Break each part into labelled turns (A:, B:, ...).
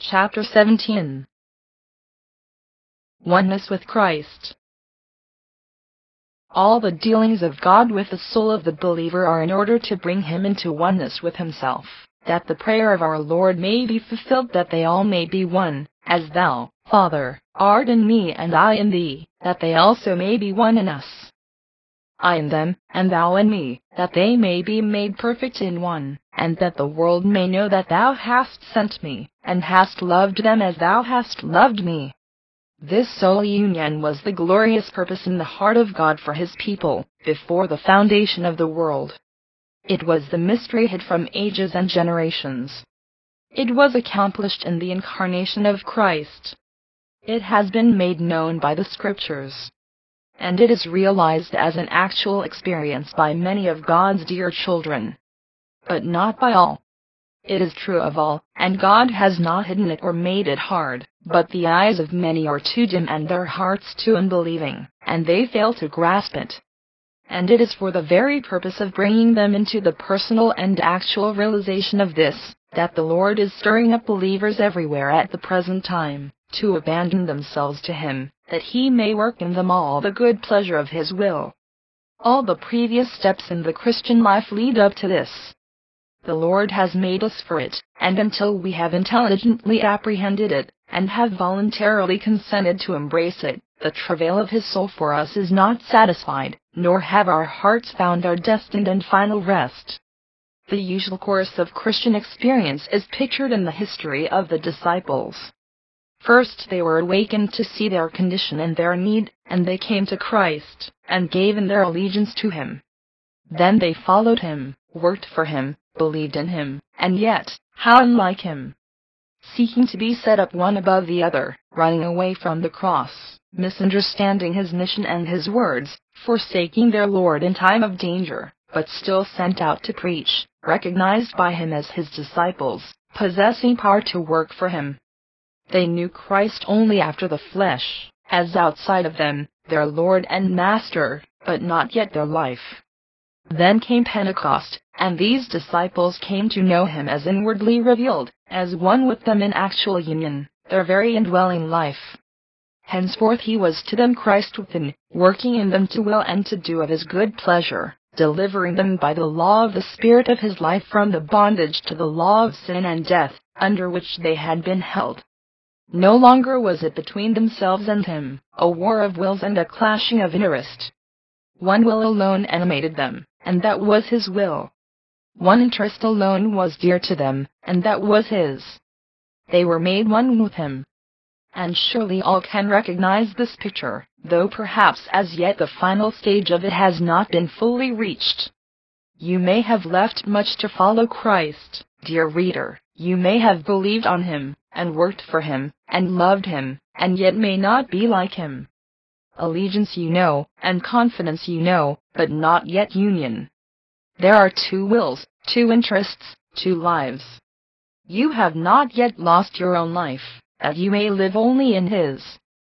A: Chapter 17. Oneness with Christ. All the dealings of God with the soul of the believer are in order to bring him into oneness with himself, that the prayer of our Lord may be fulfilled, that they all may be one, as thou, Father, art in me and I in thee, that they also may be one in us. I in them, and thou in me, that they may be made perfect in one, and that the world may know that thou hast sent me, and hast loved them as thou hast loved me. This soul union was the glorious purpose in the heart of God for his people, before the foundation of the world. It was the mystery hid from ages and generations. It was accomplished in the incarnation of Christ. It has been made known by the Scriptures, and it is realized as an actual experience by many of God's dear children, but not by all. It is true of all, and God has not hidden it or made it hard, but the eyes of many are too dim and their hearts too unbelieving, and they fail to grasp it. And it is for the very purpose of bringing them into the personal and actual realization of this, that the Lord is stirring up believers everywhere at the present time, to abandon themselves to Him, that He may work in them all the good pleasure of His will. All the previous steps in the Christian life lead up to this. The Lord has made us for it, and until we have intelligently apprehended it, and have voluntarily consented to embrace it, the travail of His soul for us is not satisfied, nor have our hearts found our destined and final rest. The usual course of Christian experience is pictured in the history of the disciples. First they were awakened to see their condition and their need, and they came to Christ, and gave in their allegiance to Him. Then they followed Him, worked for Him, believed in Him, and yet, how unlike Him! Seeking to be set up one above the other, running away from the cross, misunderstanding His mission and His words, forsaking their Lord in time of danger, but still sent out to preach, recognized by Him as His disciples, possessing power to work for Him. They knew Christ only after the flesh, as outside of them, their Lord and Master, but not yet their life. Then came Pentecost, and these disciples came to know Him as inwardly revealed, as one with them in actual union, their very indwelling life. Henceforth He was to them Christ within, working in them to will and to do of His good pleasure, delivering them by the law of the Spirit of His life from the bondage to the law of sin and death, under which they had been held. No longer was it between themselves and Him, a war of wills and a clashing of interest. One will alone animated them, and that was His will. One interest alone was dear to them, and that was His. They were made one with Him. And surely all can recognize this picture, though perhaps as yet the final stage of it has not been fully reached. You may have left much to follow Christ, dear reader. You may have believed on Him, and worked for Him, and loved Him, and yet may not be like Him. Allegiance you know, and confidence you know, but not yet union. There are two wills, two interests, two lives. You have not yet lost your own life, that you may live only in His.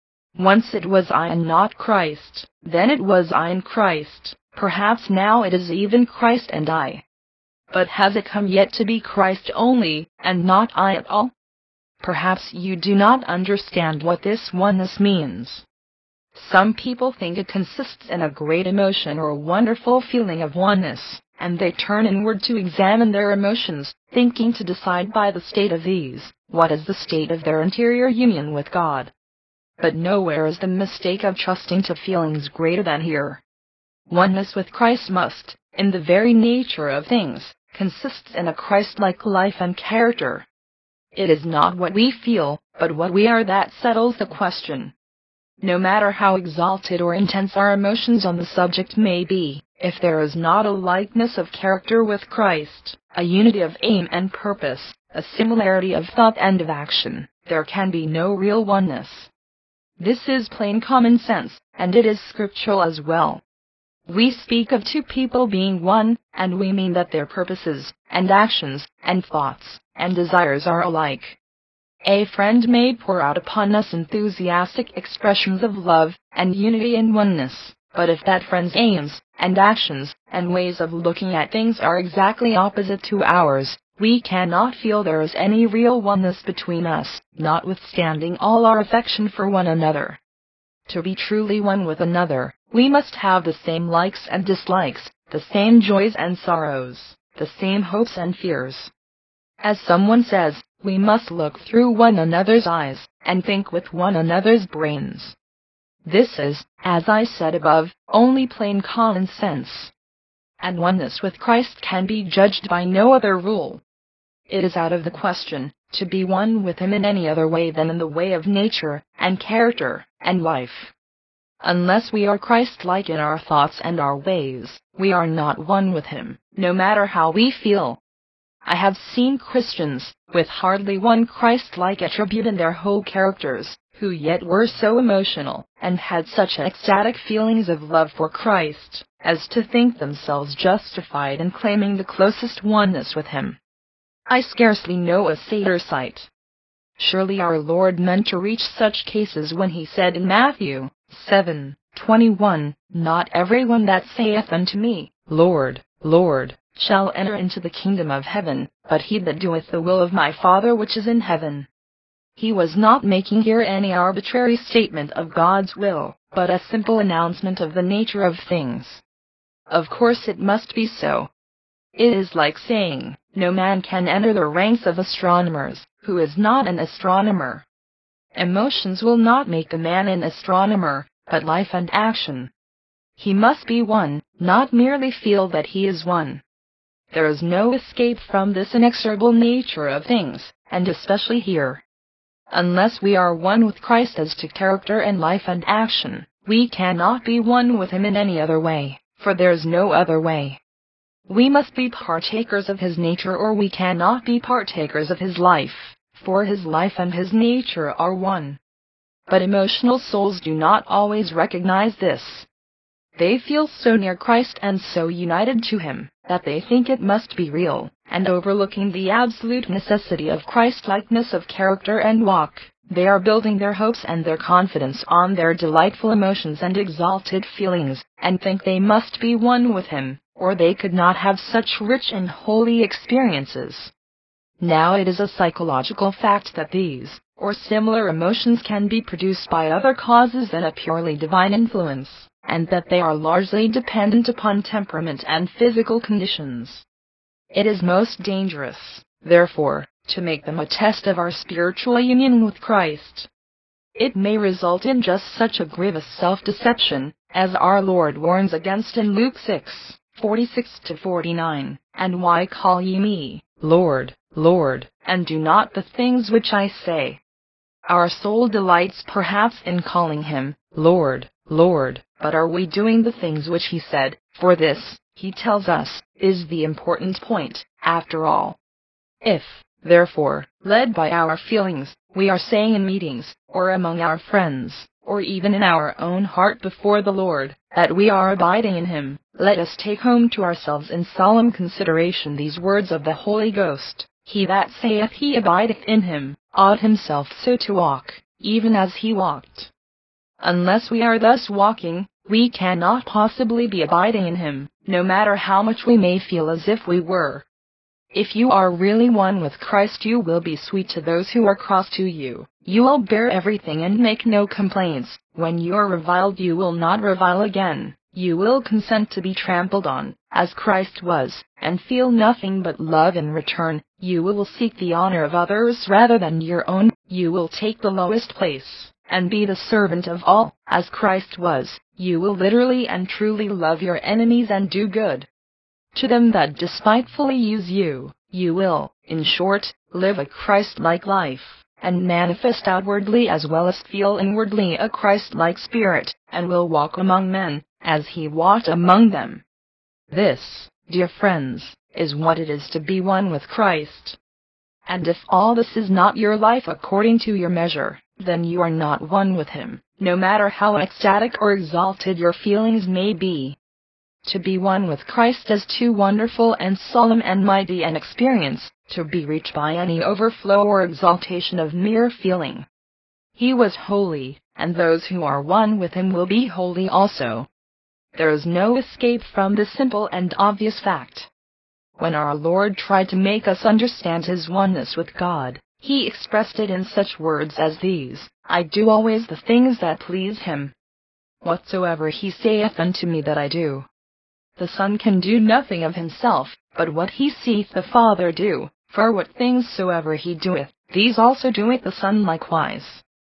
A: Once it was I and not Christ, then it was I and Christ, perhaps now it is even Christ and I. But has it come yet to be Christ only, and not I at all? Perhaps you do not understand what this oneness means. Some people think it consists in a great emotion or a wonderful feeling of oneness, and they turn inward to examine their emotions, thinking to decide by the state of these, what is the state of their interior union with God. But nowhere is the mistake of trusting to feelings greater than here. Oneness with Christ must, in the very nature of things, consist in a Christ-like life and character. It is not what we feel, but what we are that settles the question. No matter how exalted or intense our emotions on the subject may be, if there is not a likeness of character with Christ, a unity of aim and purpose, a similarity of thought and of action, there can be no real oneness. This is plain common sense, and it is scriptural as well. We speak of two people being one, and we mean that their purposes, and actions, and thoughts, and desires are alike. A friend may pour out upon us enthusiastic expressions of love and unity and oneness, but if that friend's aims, and actions, and ways of looking at things are exactly opposite to ours, we cannot feel there is any real oneness between us, notwithstanding all our affection for one another. To be truly one with another, we must have the same likes and dislikes, the same joys and sorrows, the same hopes and fears. As someone says, we must look through one another's eyes, and think with one another's brains. This is, as I said above, only plain common sense. And oneness with Christ can be judged by no other rule. It is out of the question to be one with Him in any other way than in the way of nature, and character, and life. Unless we are Christ-like in our thoughts and our ways, we are not one with Him, no matter how we feel. I have seen Christians, with hardly one Christ-like attribute in their whole characters, who yet were so emotional, and had such ecstatic feelings of love for Christ, as to think themselves justified in claiming the closest oneness with Him. I scarcely know a sadder sight. Surely our Lord meant to reach such cases when He said in Matthew 7:21, "Not everyone that saith unto me, Lord, Lord, shall enter into the kingdom of heaven, but he that doeth the will of my Father which is in heaven." He was not making here any arbitrary statement of God's will, but a simple announcement of the nature of things. Of course it must be so. It is like saying, no man can enter the ranks of astronomers, who is not an astronomer. Emotions will not make a man an astronomer, but life and action. He must be one, not merely feel that he is one. There is no escape from this inexorable nature of things, and especially here. Unless we are one with Christ as to character and life and action, we cannot be one with Him in any other way, for there is no other way. We must be partakers of His nature or we cannot be partakers of His life, for His life and His nature are one. But emotional souls do not always recognize this. They feel so near Christ and so united to Him, that they think it must be real, and overlooking the absolute necessity of Christ-likeness of character and walk, they are building their hopes and their confidence on their delightful emotions and exalted feelings, and think they must be one with Him, or they could not have such rich and holy experiences. Now it is a psychological fact that these, or similar emotions can be produced by other causes than a purely divine influence, and that they are largely dependent upon temperament and physical conditions. It is most dangerous, therefore, to make them a test of our spiritual union with Christ. It may result in just such a grievous self-deception, as our Lord warns against in Luke 6:46-49, "And why call ye me, Lord, Lord, and do not the things which I say?" Our soul delights perhaps in calling Him, Lord, Lord, but are we doing the things which He said? For this, He tells us, is the important point, after all. If, therefore, led by our feelings, we are saying in meetings, or among our friends, or even in our own heart before the Lord, that we are abiding in Him, let us take home to ourselves in solemn consideration these words of the Holy Ghost: "He that saith he abideth in Him, ought himself so to walk, even as He walked." Unless we are thus walking, we cannot possibly be abiding in Him, no matter how much we may feel as if we were. If you are really one with Christ, you will be sweet to those who are cross to you. You will bear everything and make no complaints. When you are reviled, you will not revile again. You will consent to be trampled on, as Christ was, and feel nothing but love in return. You will seek the honor of others rather than your own. You will take the lowest place, and be the servant of all, as Christ was. You will literally and truly love your enemies and do good to them that despitefully use you. You will, in short, live a Christ-like life, and manifest outwardly as well as feel inwardly a Christ-like spirit, and will walk among men, as He walked among them. This, dear friends, is what it is to be one with Christ. And if all this is not your life according to your measure, then you are not one with Him, no matter how ecstatic or exalted your feelings may be. To be one with Christ is too wonderful and solemn and mighty an experience to be reached by any overflow or exaltation of mere feeling. He was holy, and those who are one with Him will be holy also. There is no escape from this simple and obvious fact. when our Lord tried to make us understand his oneness with God, he expressed it in such words as these: I do always the things that please him. Whatsoever he saith unto me that I do. The Son can do nothing of himself, but what he seeth the Father do, for what things soever he doeth, these also doeth the Son likewise.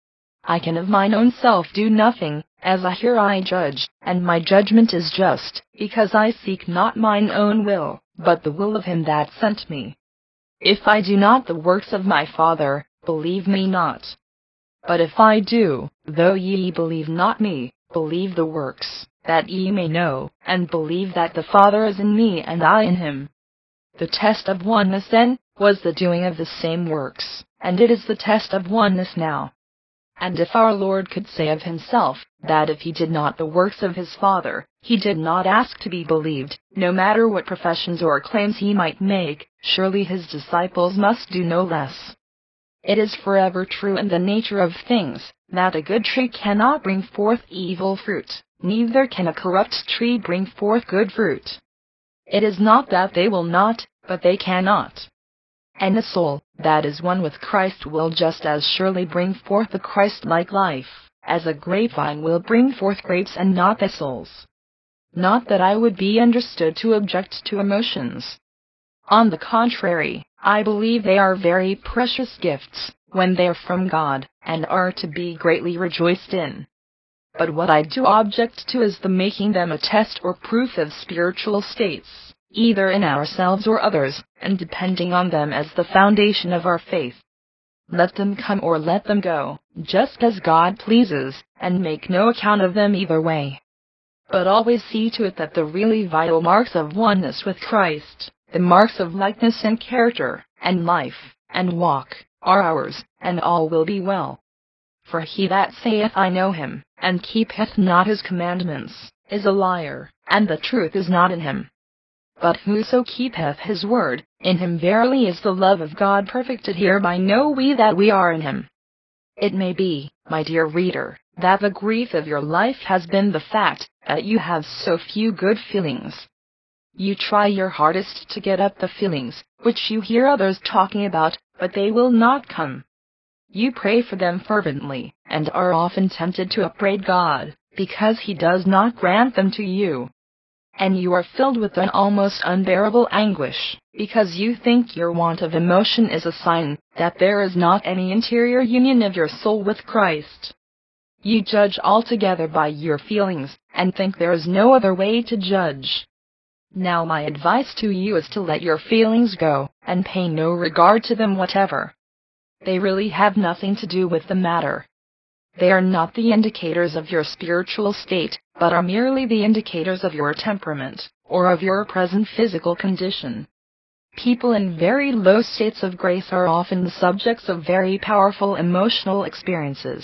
A: I can of mine own self do nothing, as I hear I judge, and my judgment is just, because I seek not mine own will, but the will of him that sent me. If I do not the works of my Father, believe me not. But if I do, though ye believe not me, believe the works, that ye may know, and believe that the Father is in me and I in him. The test of oneness then, was the doing of the same works, and it is the test of oneness now. And if our Lord could say of himself, that if he did not the works of his Father, he did not ask to be believed, no matter what professions or claims he might make, surely his disciples must do no less. It is forever true in the nature of things, that a good tree cannot bring forth evil fruit, neither can a corrupt tree bring forth good fruit. It is not that they will not, but they cannot. And the soul that is one with Christ will just as surely bring forth the Christ-like life, as a grapevine will bring forth grapes and not thistles. Not that I would be understood to object to emotions. On the contrary, I believe they are very precious gifts, when they are from God, and are to be greatly rejoiced in. But what I do object to is the making them a test or proof of spiritual states, either in ourselves or others, and depending on them as the foundation of our faith. Let them come or let them go, just as God pleases, and make no account of them either way. But always see to it that the really vital marks of oneness with Christ, the marks of likeness and character, and life, and walk, are ours, and all will be well. For he that saith I know him, and keepeth not his commandments, is a liar, and the truth is not in him. But whoso keepeth his word, in him verily is the love of God perfected. Hereby know we that we are in him. It may be, my dear reader, that the grief of your life has been the fact that you have so few good feelings. You try your hardest to get up the feelings, which you hear others talking about, but they will not come. You pray for them fervently, and are often tempted to upbraid God, because he does not grant them to you. And you are filled with an almost unbearable anguish, because you think your want of emotion is a sign that there is not any interior union of your soul with Christ. You judge altogether by your feelings, and think there is no other way to judge. Now my advice to you is to let your feelings go, and pay no regard to them whatever. They really have nothing to do with the matter. They are not the indicators of your spiritual state, but are merely the indicators of your temperament, or of your present physical condition. People in very low states of grace are often the subjects of very powerful emotional experiences.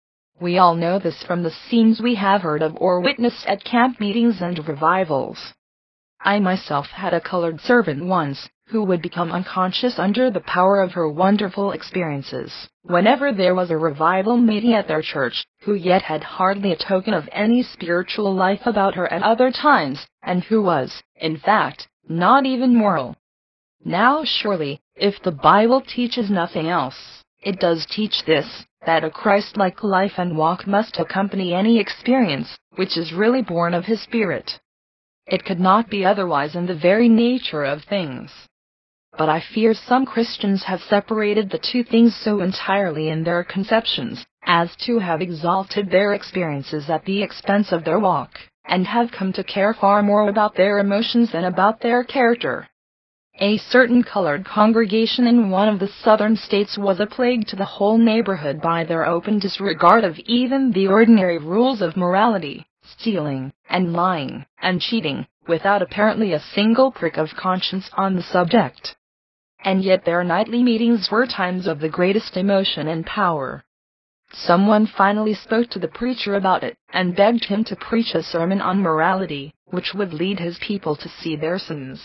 A: We all know this from the scenes we have heard of or witnessed at camp meetings and revivals. I myself had a colored servant once, who would become unconscious under the power of her wonderful experiences, whenever there was a revival meeting at their church, who yet had hardly a token of any spiritual life about her at other times, and who was, in fact, not even moral. Now surely, if the Bible teaches nothing else, it does teach this, that a Christ-like life and walk must accompany any experience, which is really born of his Spirit. It could not be otherwise in the very nature of things. But I fear some Christians have separated the two things so entirely in their conceptions, as to have exalted their experiences at the expense of their walk, and have come to care far more about their emotions than about their character. A certain colored congregation in one of the southern states was a plague to the whole neighborhood by their open disregard of even the ordinary rules of morality, stealing, and lying, and cheating, without apparently a single prick of conscience on the subject. And yet their nightly meetings were times of the greatest emotion and power. Someone finally spoke to the preacher about it, and begged him to preach a sermon on morality, which would lead his people to see their sins.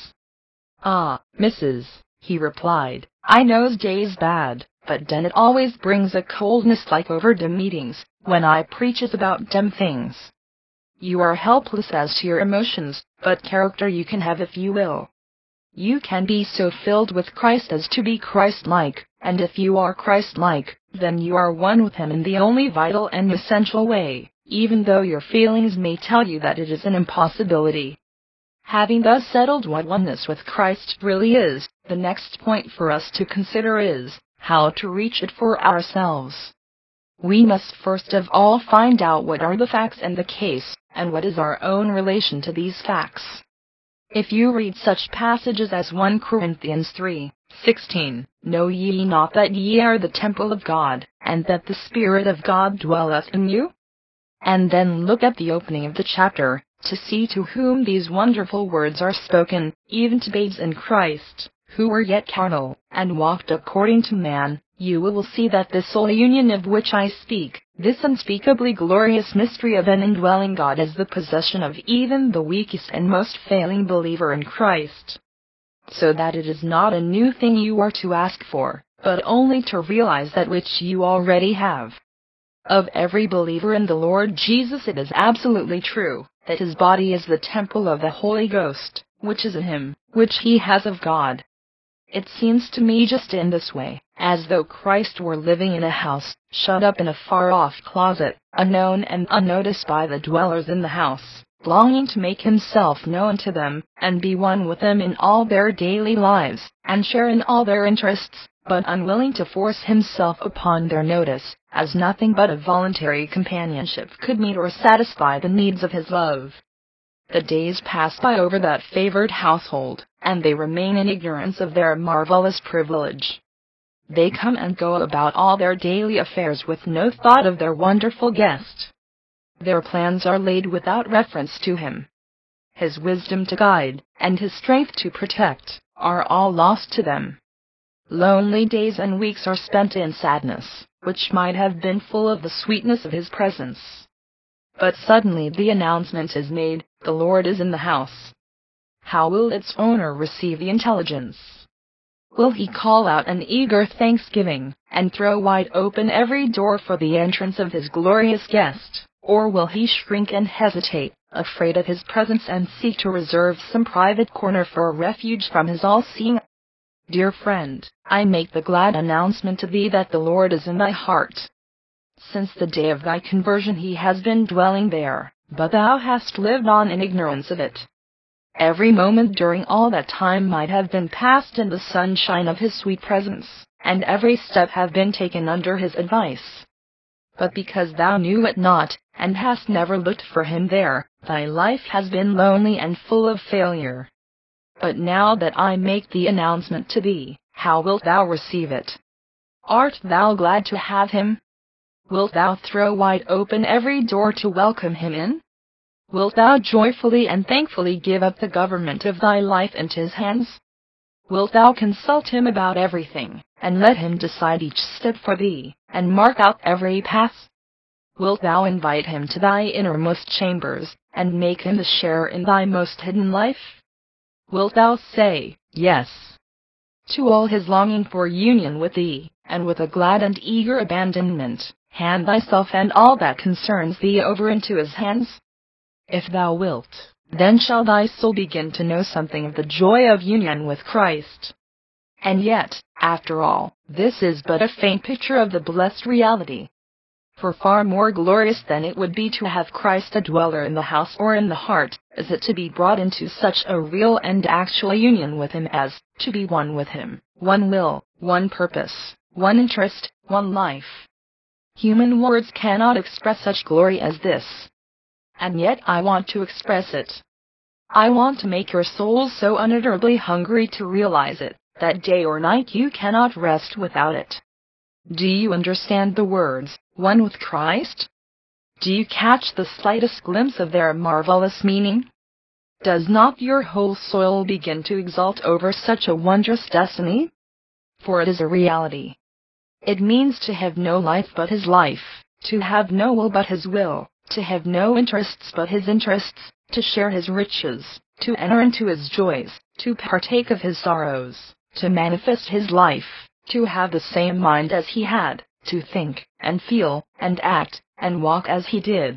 A: "Ah, Mrs.," he replied, "I knows dey's bad, but den it always brings a coldness like over dem meetings, when I preaches about dem things. You are helpless as to your emotions, but character you can have if you will." You can be so filled with Christ as to be Christ-like, and if you are Christ-like, then you are one with Him in the only vital and essential way, even though your feelings may tell you that it is an impossibility. Having thus settled what oneness with Christ really is, the next point for us to consider is how to reach it for ourselves. We must first of all find out what are the facts and the case, and what is our own relation to these facts. If you read such passages as 1 Corinthians 3:16, "Know ye not that ye are the temple of God, and that the Spirit of God dwelleth in you?" And then look at the opening of the chapter, to see to whom these wonderful words are spoken, even to babes in Christ, who were yet carnal, and walked according to man, you will see that this soul union of which I speak, this unspeakably glorious mystery of an indwelling God, is the possession of even the weakest and most failing believer in Christ. So that it is not a new thing you are to ask for, but only to realize that which you already have. Of every believer in the Lord Jesus it is absolutely true that his body is the temple of the Holy Ghost, which is in him, which he has of God. It seems to me just in this way, as though Christ were living in a house, shut up in a far-off closet, unknown and unnoticed by the dwellers in the house, longing to make himself known to them, and be one with them in all their daily lives, and share in all their interests, but unwilling to force himself upon their notice, as nothing but a voluntary companionship could meet or satisfy the needs of his love. The days pass by over that favored household, and they remain in ignorance of their marvelous privilege. They come and go about all their daily affairs with no thought of their wonderful guest. Their plans are laid without reference to him. His wisdom to guide, and his strength to protect, are all lost to them. Lonely days and weeks are spent in sadness, which might have been full of the sweetness of his presence. But suddenly the announcement is made, "The Lord is in the house." How will its owner receive the intelligence? Will he call out an eager thanksgiving, and throw wide open every door for the entrance of his glorious guest, or will he shrink and hesitate, afraid of his presence, and seek to reserve some private corner for refuge from his all-seeing? Dear friend, I make the glad announcement to thee that the Lord is in thy heart. Since the day of thy conversion he has been dwelling there, but thou hast lived on in ignorance of it. Every moment during all that time might have been passed in the sunshine of his sweet presence, and every step have been taken under his advice. But because thou knew it not, and hast never looked for him there, thy life has been lonely and full of failure. But now that I make the announcement to thee, how wilt thou receive it? Art thou glad to have him? Wilt thou throw wide open every door to welcome him in? Wilt thou joyfully and thankfully give up the government of thy life into his hands? Wilt thou consult him about everything, and let him decide each step for thee, and mark out every path? Wilt thou invite him to thy innermost chambers, and make him a sharer in thy most hidden life? Wilt thou say, yes, to all his longing for union with thee, and with a glad and eager abandonment, hand thyself and all that concerns thee over into his hands? If thou wilt, then shall thy soul begin to know something of the joy of union with Christ. And yet, after all, this is but a faint picture of the blessed reality. For far more glorious than it would be to have Christ a dweller in the house or in the heart, is it to be brought into such a real and actual union with him as to be one with him, one will, one purpose, one interest, one life. Human words cannot express such glory as this. And yet I want to express it. I want to make your souls so unutterably hungry to realize it, that day or night you cannot rest without it. Do you understand the words, one with Christ? Do you catch the slightest glimpse of their marvelous meaning? Does not your whole soul begin to exult over such a wondrous destiny? For it is a reality. It means to have no life but his life, to have no will but his will, to have no interests but his interests, to share his riches, to enter into his joys, to partake of his sorrows, to manifest his life, to have the same mind as he had, to think, and feel, and act, and walk as he did.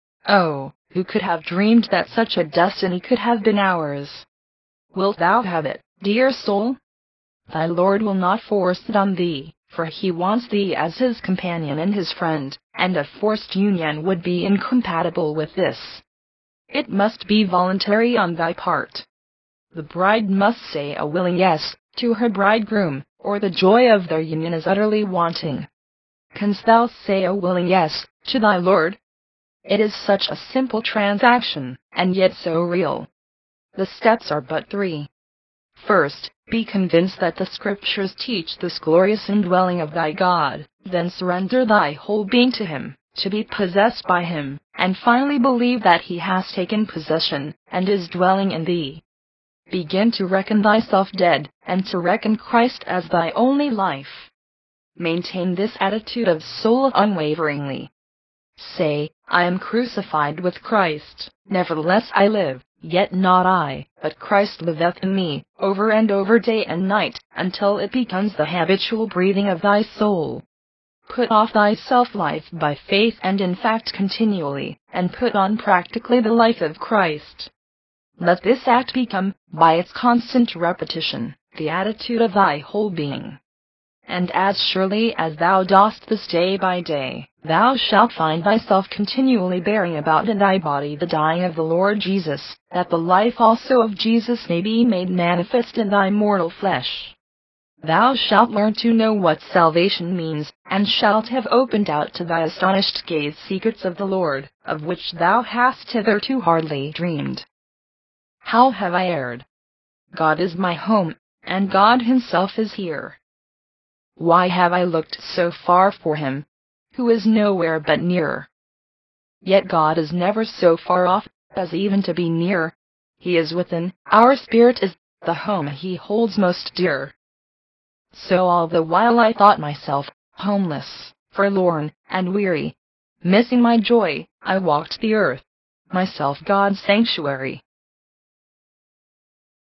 A: Oh, who could have dreamed that such a destiny could have been ours? Wilt thou have it, Dear soul, thy Lord will not force it on thee, for he wants thee as his companion and his friend, and a forced union would be incompatible with this. It must be voluntary on thy part. The bride must say a willing yes to her bridegroom, or the joy of their union is utterly wanting. Canst thou say a willing yes to thy Lord? It is such a simple transaction, and yet so real. The steps are but three. First, be convinced that the Scriptures teach this glorious indwelling of thy God, then surrender thy whole being to Him, to be possessed by Him, and finally believe that He has taken possession, and is dwelling in thee. Begin to reckon thyself dead, and to reckon Christ as thy only life. Maintain this attitude of soul unwaveringly. Say, I am crucified with Christ, nevertheless I live, yet not I, but Christ liveth in me, over and over day and night, until it becomes the habitual breathing of thy soul. Put off thy self-life by faith and in fact continually, and put on practically the life of Christ. Let this act become, by its constant repetition, the attitude of thy whole being. And as surely as thou dost this day by day, thou shalt find thyself continually bearing about in thy body the dying of the Lord Jesus, that the life also of Jesus may be made manifest in thy mortal flesh. Thou shalt learn to know what salvation means, and shalt have opened out to thy astonished gaze secrets of the Lord, of which thou hast hitherto hardly dreamed. How have I erred? God is my home, and God Himself is here. Why have I looked so far for Him, who is nowhere but near? Yet God is never so far off as even to be near. He is within, our spirit is the home He holds most dear. So all the while I thought myself homeless, forlorn, and weary, missing my joy, I walked the earth, myself God's sanctuary,